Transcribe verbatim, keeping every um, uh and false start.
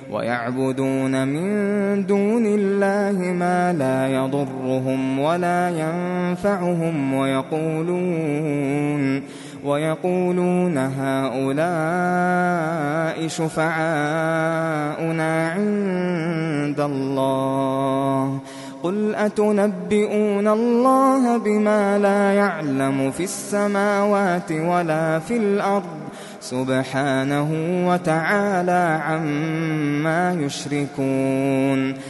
ويعبدون من دون الله ما لا يضرهم ولا ينفعهم ويقولون ويقولون هؤلاء شفعاؤنا عند الله قل أتنبئون الله بما لا يعلم في السماوات ولا في الأرض سبحانه وتعالى عما يشركون